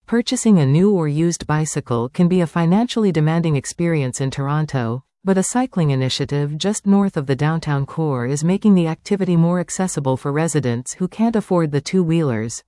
Purchasing a new or used bicycle can be a financially demanding experience in Toronto, but a cycling initiative just north of the downtown core is making the activity more accessible for residents who can't afford the two-wheelers.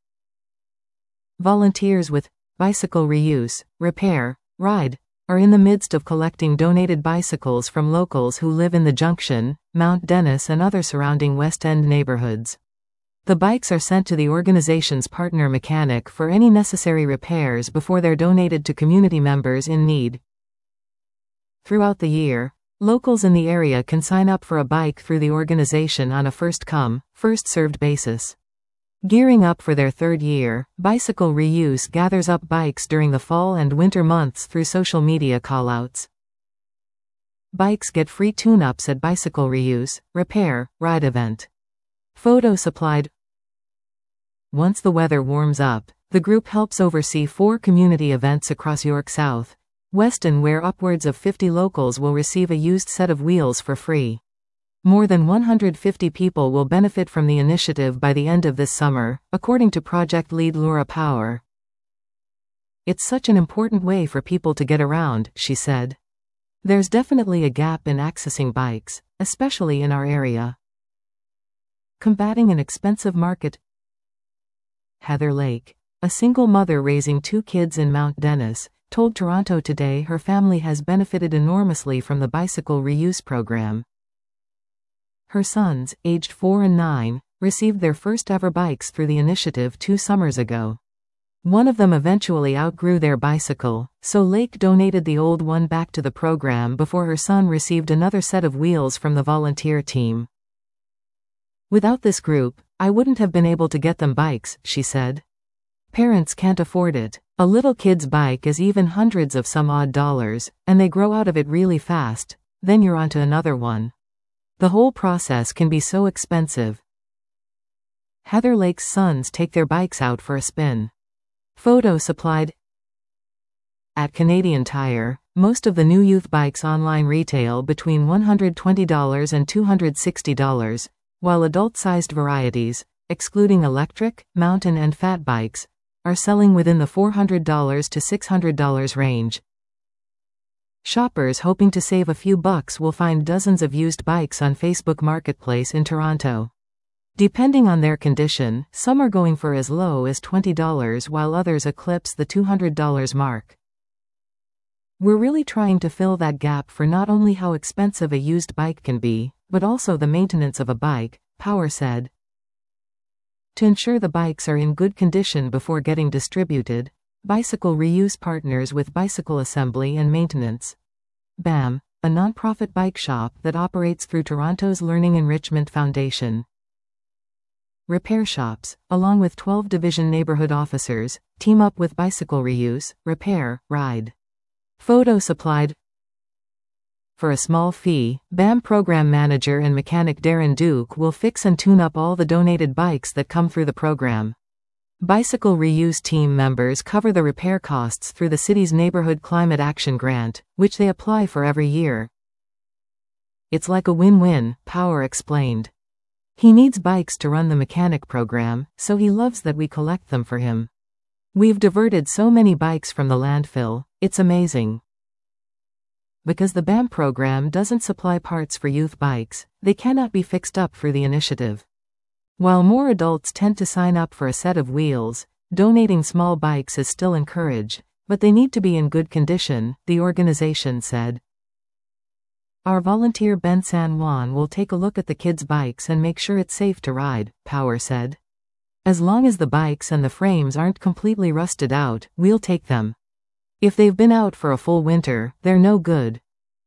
Volunteers with Bicycle Reuse, Repair, Ride are in the midst of collecting donated bicycles from locals who live in the Junction, Mount Dennis and other surrounding West End neighborhoods. The bikes are sent to the organization's partner mechanic for any necessary repairs before they're donated to community members in need. Throughout the year, locals in the area can sign up for a bike through the organization on a first-come, first-served basis. Gearing up for their third year, Bicycle Reuse gathers up bikes during the fall and winter months through social media callouts. Bikes get free tune-ups at Bicycle Reuse, Repair, Ride event. Photo supplied. Once the weather warms up, the group helps oversee 4 community events across York South, Weston where upwards of 50 locals will receive a used set of wheels for free. More than 150 people will benefit from the initiative by the end of this summer, according to project lead Laura Power. It's such an important way for people to get around, she said. There's definitely a gap in accessing bikes, especially in our area. Combating an expensive market. Heather Lake, a single mother raising 2 kids in Mount Dennis, told Toronto Today her family has benefited enormously from the Bicycle Reuse program. Her sons, aged 4 and 9, received their first ever bikes through the initiative 2 summers ago. One of them eventually outgrew their bicycle, so Lake donated the old one back to the program before her son received another set of wheels from the volunteer team. Without this group, I wouldn't have been able to get them bikes, she said. Parents can't afford it. A little kid's bike is even hundreds of some odd dollars, and they grow out of it really fast, then you're onto another one. The whole process can be so expensive. Heather Lake's sons take their bikes out for a spin. Photo supplied. At Canadian Tire, most of the new youth bikes online retail between $120 and $260, while adult-sized varieties, excluding electric, mountain and fat bikes, are selling within the $400 to $600 range. Shoppers hoping to save a few bucks will find dozens of used bikes on Facebook Marketplace in Toronto. Depending on their condition, some are going for as low as $20 while others eclipse the $200 mark. We're really trying to fill that gap for not only how expensive a used bike can be, but also the maintenance of a bike, Power said. To ensure the bikes are in good condition before getting distributed, Bicycle Reuse partners with Bicycle Assembly and Maintenance. BAM, a non-profit bike shop that operates through Toronto's Learning Enrichment Foundation. Repair shops, along with 12 division neighborhood officers, team up with Bicycle Reuse, Repair, Ride. Photo supplied. For a small fee, BAM program manager and mechanic Darren Duke will fix and tune up all the donated bikes that come through the program. Bicycle Reuse team members cover the repair costs through the city's Neighborhood Climate Action Grant, which they apply for every year. It's like a win-win, Power explained. He needs bikes to run the mechanic program, so he loves that we collect them for him. We've diverted so many bikes from the landfill, it's amazing. Because the BAM program doesn't supply parts for youth bikes, they cannot be fixed up through the initiative. While more adults tend to sign up for a set of wheels, donating small bikes is still encouraged, but they need to be in good condition, the organization said. Our volunteer Ben San Juan will take a look at the kids' bikes and make sure it's safe to ride, Power said. As long as the bikes and the frames aren't completely rusted out, we'll take them. If they've been out for a full winter, they're no good.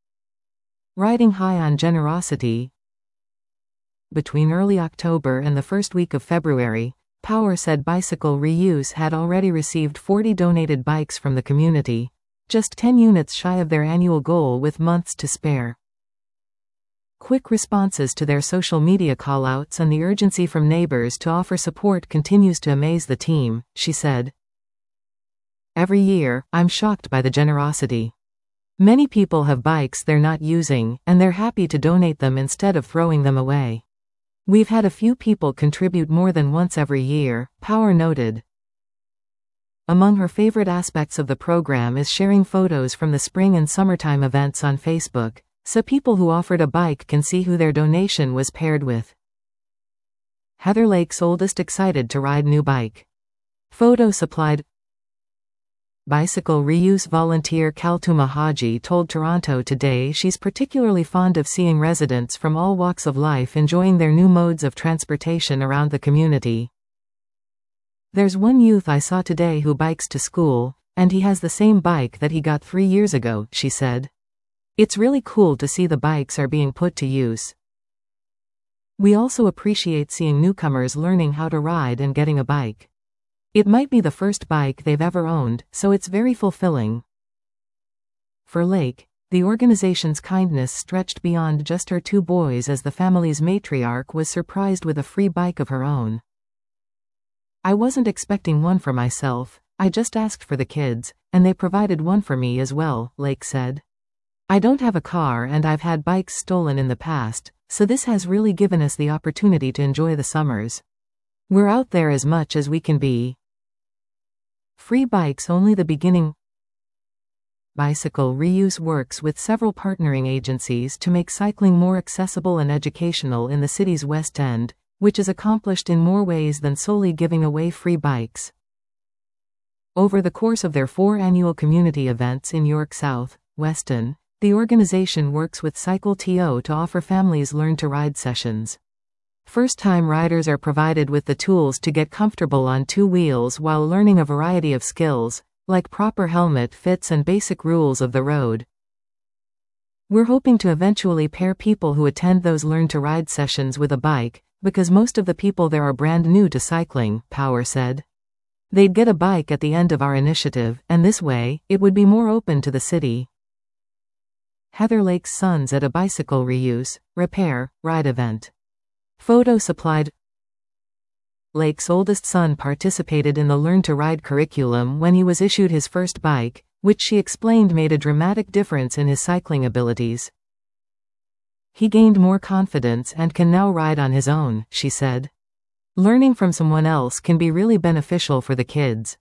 Riding high on generosity. Between early October and the first week of February, Power said Bicycle Reuse had already received 40 donated bikes from the community, just 10 units shy of their annual goal with months to spare. Quick responses to their social media callouts and the urgency from neighbors to offer support continues to amaze the team, she said. Every year, I'm shocked by the generosity. Many people have bikes they're not using, and they're happy to donate them instead of throwing them away. We've had a few people contribute more than once every year, Power noted. Among her favorite aspects of the program is sharing photos from the spring and summertime events on Facebook, so people who offered a bike can see who their donation was paired with. Heather Lake's oldest excited to ride new bike. Photo supplied. Bicycle reuse volunteer Kaltuma Haji told Toronto Today she's particularly fond of seeing residents from all walks of life enjoying their new modes of transportation around the community. There's one youth I saw today who bikes to school, and he has the same bike that he got 3 years ago, she said. It's really cool to see the bikes are being put to use. We also appreciate seeing newcomers learning how to ride and getting a bike. It might be the first bike they've ever owned, so it's very fulfilling. For Lake, the organization's kindness stretched beyond just her 2 boys as the family's matriarch was surprised with a free bike of her own. I wasn't expecting one for myself, I just asked for the kids, and they provided one for me as well, Lake said. I don't have a car and I've had bikes stolen in the past, so this has really given us the opportunity to enjoy the summers. We're out there as much as we can be. Free bikes only the beginning. Bicycle Reuse works with several partnering agencies to make cycling more accessible and educational in the city's West End, which is accomplished in more ways than solely giving away free bikes. Over the course of their 4 annual community events in York South, Weston, the organization works with Cycle TO to offer families learn-to-ride sessions. First-time riders are provided with the tools to get comfortable on 2 wheels while learning a variety of skills, like proper helmet fits and basic rules of the road. We're hoping to eventually pair people who attend those learn-to-ride sessions with a bike, because most of the people there are brand new to cycling, Power said. They'd get a bike at the end of our initiative, and this way, it would be more open to the city. Heather Lake's sons at a bicycle reuse, repair, ride event. Photo supplied. Lake's oldest son participated in the Learn to Ride curriculum when he was issued his first bike, which she explained made a dramatic difference in his cycling abilities. He gained more confidence and can now ride on his own, she said. Learning from someone else can be really beneficial for the kids.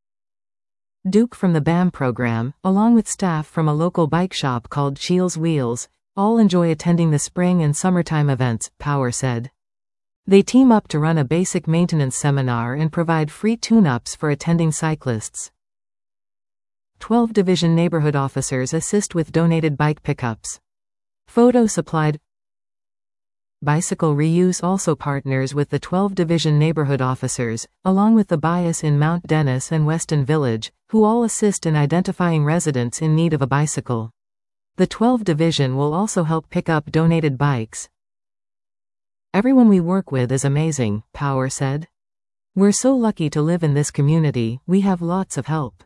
Duke from the BAM program, along with staff from a local bike shop called Shields Wheels, all enjoy attending the spring and summertime events, Power said. They team up to run a basic maintenance seminar and provide free tune-ups for attending cyclists. 12 Division neighborhood officers assist with donated bike pickups. Photo supplied. Bicycle Reuse also partners with the 12 Division neighborhood officers, along with the BIAS in Mount Dennis and Weston Village, who all assist in identifying residents in need of a bicycle. The 12 Division will also help pick up donated bikes. Everyone we work with is amazing, Power said. We're so lucky to live in this community, we have lots of help.